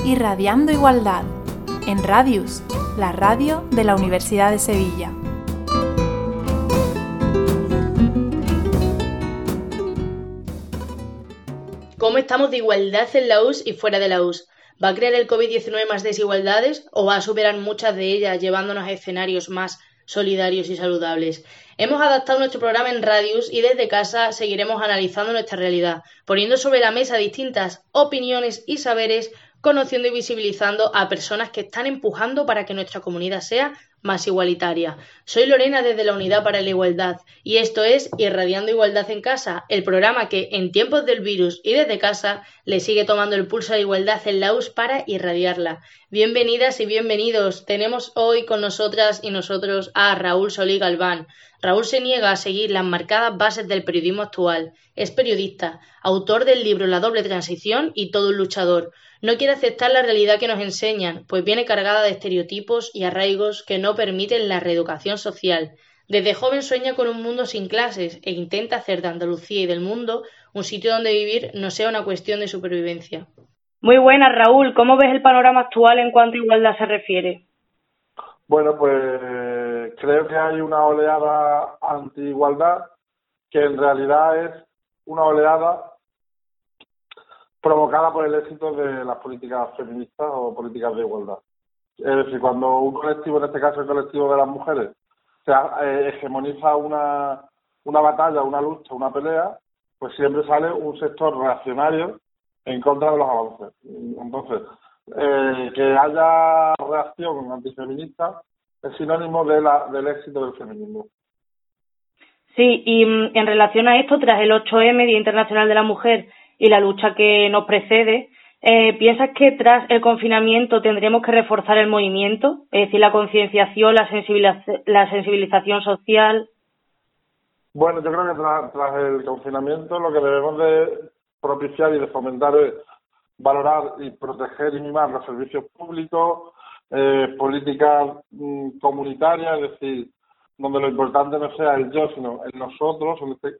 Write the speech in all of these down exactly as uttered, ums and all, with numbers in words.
Irradiando Igualdad, en Radius, la radio de la Universidad de Sevilla. ¿Cómo estamos de igualdad en la U S y fuera de la U S? ¿Va a crear el COVID diecinueve más desigualdades o va a superar muchas de ellas llevándonos a escenarios más solidarios y saludables? Hemos adaptado nuestro programa en Radius y desde casa seguiremos analizando nuestra realidad, poniendo sobre la mesa distintas opiniones y saberes, conociendo y visibilizando a personas que están empujando para que nuestra comunidad sea más igualitaria. Soy Lorena desde la Unidad para la Igualdad y esto es Irradiando Igualdad en Casa, el programa que en tiempos del virus y desde casa le sigue tomando el pulso a la igualdad en la U S para irradiarla. Bienvenidas y bienvenidos. Tenemos hoy con nosotras y nosotros a Raúl Solí Galván. Raúl se niega a seguir las marcadas bases del periodismo actual. Es periodista, autor del libro La doble transición y todo un luchador. No quiere aceptar la realidad que nos enseñan, pues viene cargada de estereotipos y arraigos que no permiten la reeducación social. Desde joven sueña con un mundo sin clases e intenta hacer de Andalucía y del mundo un sitio donde vivir no sea una cuestión de supervivencia. Muy buenas, Raúl. ¿Cómo ves el panorama actual en cuanto a igualdad se refiere? Bueno, pues creo que hay una oleada anti-igualdad que en realidad es una oleada provocada por el éxito de las políticas feministas o políticas de igualdad. Es decir, cuando un colectivo, en este caso el colectivo de las mujeres, se eh, hegemoniza una, una batalla, una lucha, una pelea, pues siempre sale un sector reaccionario en contra de los avances. Entonces, eh, que haya reacción antifeminista es sinónimo de la, del éxito del feminismo. Sí, y en relación a esto, tras el ocho eme, Día Internacional de la Mujer, y la lucha que nos precede, eh, ¿piensas que tras el confinamiento tendremos que reforzar el movimiento? Es decir, la concienciación, la, sensibiliz- la sensibilización social. Bueno, yo creo que tras, tras el confinamiento lo que debemos de propiciar y de fomentar es valorar y proteger y mimar los servicios públicos, eh, políticas mm, comunitarias, es decir, donde lo importante no sea el yo, sino el nosotros, en este,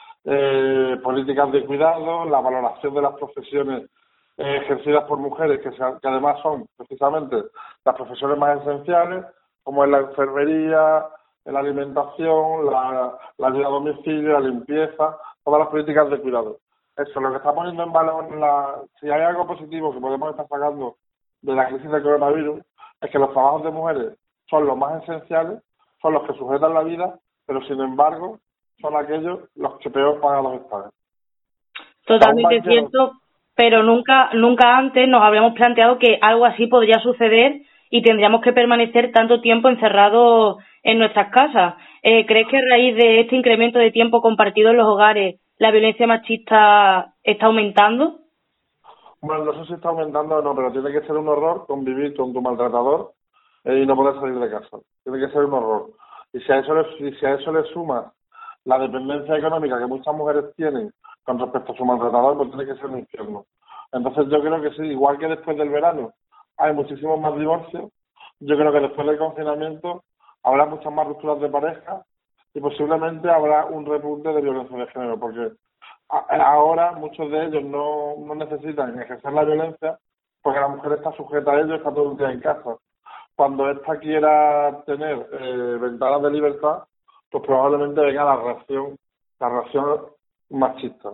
eh, políticas de cuidado, la valoración de las profesiones eh, ejercidas por mujeres, que, se, que además son precisamente las profesiones más esenciales, como es la enfermería, la alimentación, la, la ayuda a domicilio, la limpieza, todas las políticas de cuidado. Eso, lo que está poniendo en valor, la, si hay algo positivo que podemos estar sacando de la crisis del coronavirus, es que los trabajos de mujeres son los más esenciales, son los que sujetan la vida, pero sin embargo son aquellos los que peor pagados están. Totalmente cierto, pero nunca nunca antes nos habíamos planteado que algo así podría suceder y tendríamos que permanecer tanto tiempo encerrados en nuestras casas. Eh, ¿Crees que a raíz de este incremento de tiempo compartido en los hogares la violencia machista está aumentando? Bueno, no sé si está aumentando o no, pero tiene que ser un horror convivir con tu maltratador eh, y no poder salir de casa. Tiene que ser un horror. Y si a eso le, si, si a eso le sumas la dependencia económica que muchas mujeres tienen con respecto a su maltratador, pues tiene que ser un infierno. Entonces yo creo que sí, igual que después del verano hay muchísimos más divorcios, yo creo que después del confinamiento habrá muchas más rupturas de pareja y posiblemente habrá un repunte de violencia de género, porque ahora muchos de ellos no, no necesitan ejercer la violencia porque la mujer está sujeta a ellos, está todo el día en casa. Cuando ésta quiera tener eh, ventanas de libertad, pues probablemente venga la reacción, la reacción machista.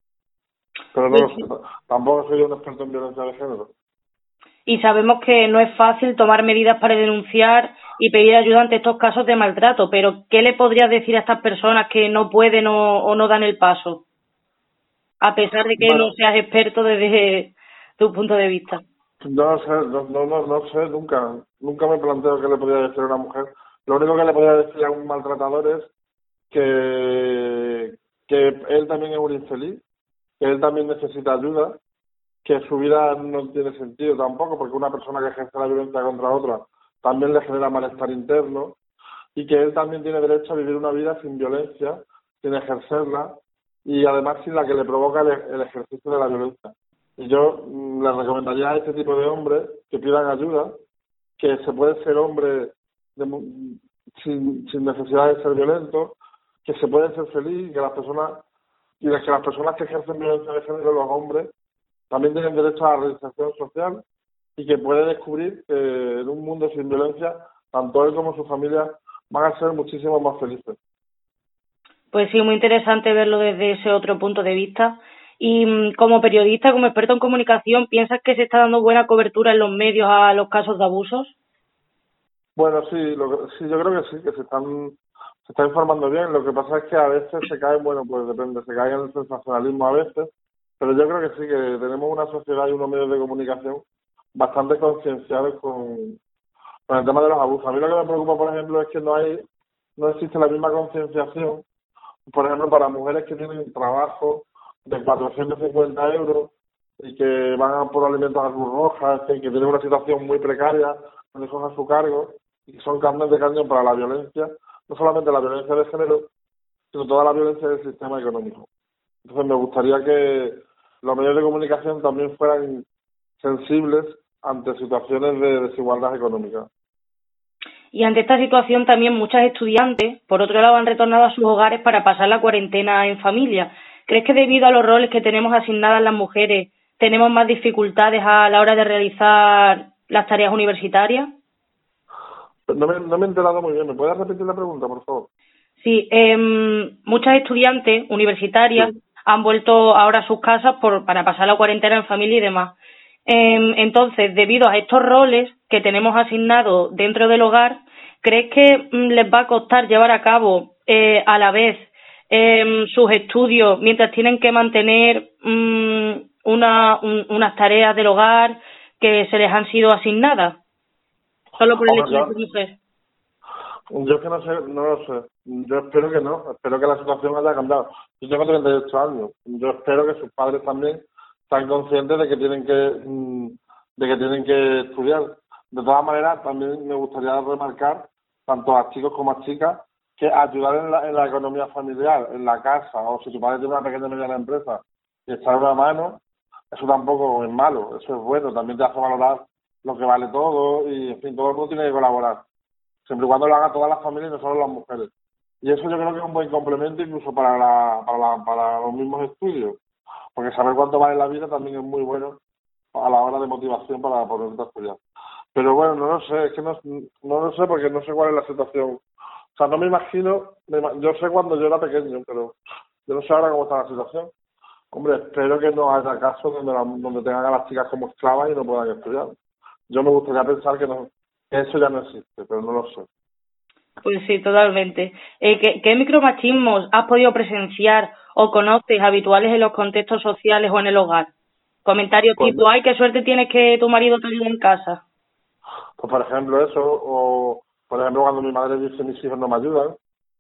Pero no lo sé, tampoco soy un experto en violencia de género. Y sabemos que no es fácil tomar medidas para denunciar y pedir ayuda ante estos casos de maltrato, pero ¿qué le podrías decir a estas personas que no pueden o, o no dan el paso? A pesar de que bueno, no seas experto desde tu punto de vista. No sé, no, no, no, no sé, nunca, nunca me planteo qué le podría decir a una mujer. Lo único que le podría decir a un maltratador es que, que él también es un infeliz, que él también necesita ayuda, que su vida no tiene sentido tampoco, porque una persona que ejerce la violencia contra otra también le genera malestar interno, y que él también tiene derecho a vivir una vida sin violencia, sin ejercerla, y además sin la que le provoca el, el ejercicio de la violencia. Y yo mmm, les recomendaría a este tipo de hombres que pidan ayuda, que se puede ser hombre de, sin, sin necesidad de ser violento, que se puede ser feliz, que las personas y que las personas que ejercen violencia de género, los hombres, también tienen derecho a la realización social y que puede descubrir que en un mundo sin violencia, tanto él como su familia van a ser muchísimo más felices. Pues sí, muy interesante verlo desde ese otro punto de vista. Y como periodista, como experto en comunicación, ¿piensas que se está dando buena cobertura en los medios a los casos de abusos? Bueno, sí, lo, sí, yo creo que sí, que se están se está informando bien. Lo que pasa es que a veces se cae, bueno, pues depende, se cae en el sensacionalismo a veces, pero yo creo que sí, que tenemos una sociedad y unos medios de comunicación bastante concienciados con, con el tema de los abusos. A mí lo que me preocupa, por ejemplo, es que no hay no existe la misma concienciación, por ejemplo, para mujeres que tienen trabajo de cuatrocientos cincuenta euros y que van a por alimentos a Cruz Roja, que tienen una situación muy precaria, con hijos a su cargo, y que son carnes de cañón para la violencia, no solamente la violencia de género, sino toda la violencia del sistema económico. Entonces me gustaría que los medios de comunicación también fueran sensibles ante situaciones de desigualdad económica. Y ante esta situación también muchas estudiantes, por otro lado, han retornado a sus hogares para pasar la cuarentena en familia. ¿Crees que debido a los roles que tenemos asignadas las mujeres, tenemos más dificultades a la hora de realizar las tareas universitarias? No me, no me he enterado muy bien. ¿Me puedes repetir la pregunta, por favor? Sí, eh, muchas estudiantes universitarias sí. han vuelto ahora a sus casas por, para pasar la cuarentena en familia y demás. Eh, entonces, debido a estos roles que tenemos asignados dentro del hogar, ¿crees que mm, les va a costar llevar a cabo eh, a la vez eh, sus estudios mientras tienen que mantener mm, una, un, unas tareas del hogar que se les han sido asignadas? Solo por el hecho de ser mujer. Yo es que no sé, no lo sé. Yo espero que no, espero que la situación haya cambiado. Yo tengo treinta y ocho años. Yo espero que sus padres también están conscientes de que tienen que de que tienen que estudiar. De todas maneras, también me gustaría remarcar, tanto a chicos como a chicas, que ayudar en la, en la economía familiar, en la casa, o si tu padre tiene una pequeña y mediana empresa, y echar una mano, eso tampoco es malo, eso es bueno, también te hace valorar lo que vale todo, y en fin, todo el mundo tiene que colaborar. Siempre y cuando lo haga todas las familias y no solo las mujeres. Y eso yo creo que es un buen complemento incluso para la, para la, para los mismos estudios, porque saber cuánto vale la vida también es muy bueno a la hora de motivación para ponerte a estudiar. Pero bueno, no lo sé, es que no, no lo sé porque no sé cuál es la situación. O sea, no me imagino, me, yo sé cuando yo era pequeño, pero yo no sé ahora cómo está la situación. Hombre, espero que no haya casos donde, la, donde tengan a las chicas como esclavas y no puedan estudiar. Yo me gustaría pensar que no, que eso ya no existe, pero no lo sé. Pues sí, totalmente. Eh, ¿qué, ¿Qué micromachismos has podido presenciar o conoces habituales en los contextos sociales o en el hogar? Comentarios pues, tipo, ay, qué suerte tienes que tu marido te ayude en casa. Pues por ejemplo eso, o por ejemplo cuando mi madre dice mis hijos no me ayudan,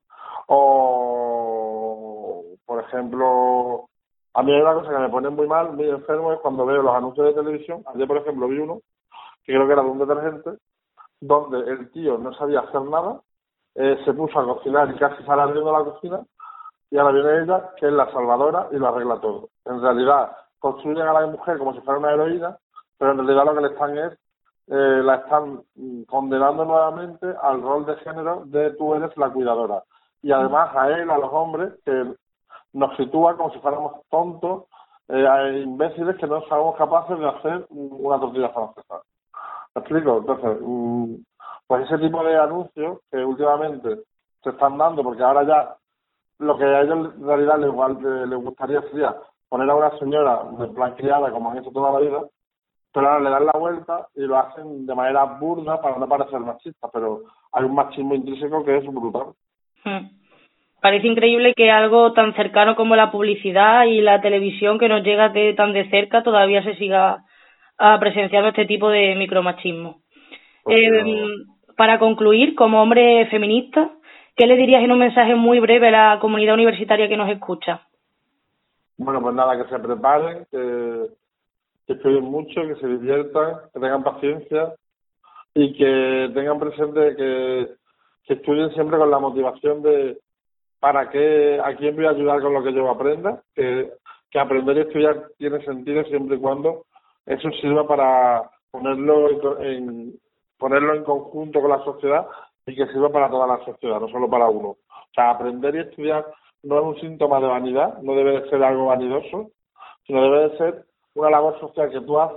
o por ejemplo, a mí hay una cosa que me pone muy mal, muy enfermo, es cuando veo los anuncios de televisión. Ayer por ejemplo vi uno, que creo que era de un detergente, donde el tío no sabía hacer nada, eh, se puso a cocinar y casi sale abriendo la cocina, y ahora viene ella, que es la salvadora, y lo arregla todo. En realidad, construyen a la mujer como si fuera una heroína, pero en realidad lo que le están es, eh, la están condenando nuevamente al rol de género de tú eres la cuidadora. Y además a él, a los hombres, que nos sitúa como si fuéramos tontos, eh, imbéciles que no somos capaces de hacer una tortilla francesa. ¿Me explico? Entonces, pues ese tipo de anuncios que últimamente se están dando, porque ahora ya lo que a ellos en realidad les, les gustaría sería poner a una señora de plan criada como han hecho toda la vida, pero ahora le dan la vuelta y lo hacen de manera burda para no parecer machistas, pero hay un machismo intrínseco que es brutal. Hmm. Parece increíble que algo tan cercano como la publicidad y la televisión que nos llega de tan de cerca todavía se siga uh, presenciando este tipo de micromachismo. Pues eh, no. Para concluir, como hombre feminista, ¿qué le dirías en un mensaje muy breve a la comunidad universitaria que nos escucha? Bueno, pues nada, que se preparen, que, que estudien mucho, que se diviertan, que tengan paciencia y que tengan presente que, que estudien siempre con la motivación de para qué, a quién voy a ayudar con lo que yo aprenda, que, que aprender y estudiar tiene sentido siempre y cuando eso sirva para ponerlo en, en ponerlo en conjunto con la sociedad y que sirva para toda la sociedad, no solo para uno. O sea, aprender y estudiar no es un síntoma de vanidad, no debe de ser algo vanidoso, sino debe de ser una labor social que tú haces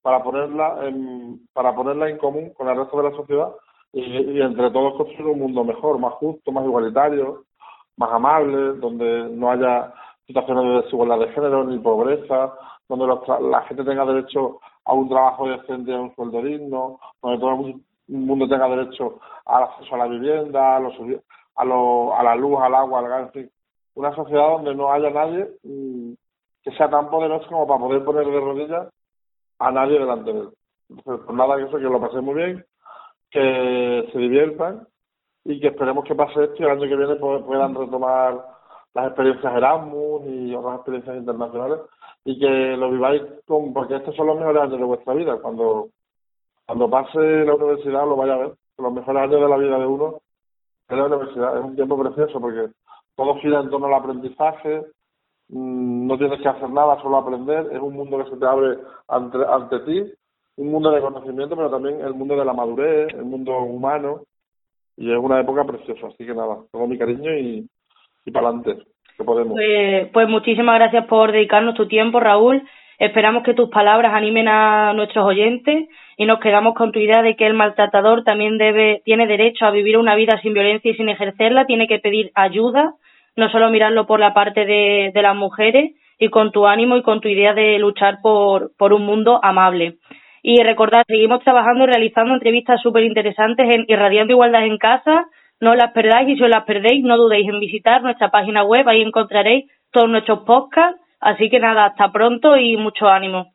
para ponerla en, para ponerla en común con el resto de la sociedad y, y entre todos construir un mundo mejor, más justo, más igualitario, más amable, donde no haya situaciones de desigualdad de género ni pobreza, donde los, la gente tenga derecho a un trabajo decente y a un sueldo digno, donde todo el mundo tenga derecho al acceso a la vivienda, a, los, a, lo, a la luz, al agua, al gas, en fin. Una sociedad donde no haya nadie mmm, que sea tan poderoso como para poder poner de rodillas a nadie delante de él. Entonces, pues nada, que eso, que lo pasen muy bien, que se diviertan y que esperemos que pase esto y el año que viene puedan retomar las experiencias Erasmus y otras experiencias internacionales y que lo viváis con, porque estos son los mejores años de vuestra vida. Cuando cuando pase la universidad lo vaya a ver. Los mejores años de la vida de uno es la universidad. Es un tiempo precioso porque todo gira en torno al aprendizaje, mmm, no tienes que hacer nada, solo aprender. Es un mundo que se te abre ante, ante ti, un mundo de conocimiento, pero también el mundo de la madurez, el mundo humano. Y es una época preciosa, así que nada, tengo mi cariño y, y para adelante, que podemos. Pues, pues muchísimas gracias por dedicarnos tu tiempo, Raúl. Esperamos que tus palabras animen a nuestros oyentes y nos quedamos con tu idea de que el maltratador también debe tiene derecho a vivir una vida sin violencia y sin ejercerla, tiene que pedir ayuda, no solo mirarlo por la parte de, de las mujeres, y con tu ánimo y con tu idea de luchar por, por un mundo amable. Y recordad, seguimos trabajando y realizando entrevistas súper interesantes en Irradiando Igualdad en Casa. No las perdáis, y si os las perdéis, no dudéis en visitar nuestra página web, ahí encontraréis todos nuestros podcasts. Así que nada, hasta pronto y mucho ánimo.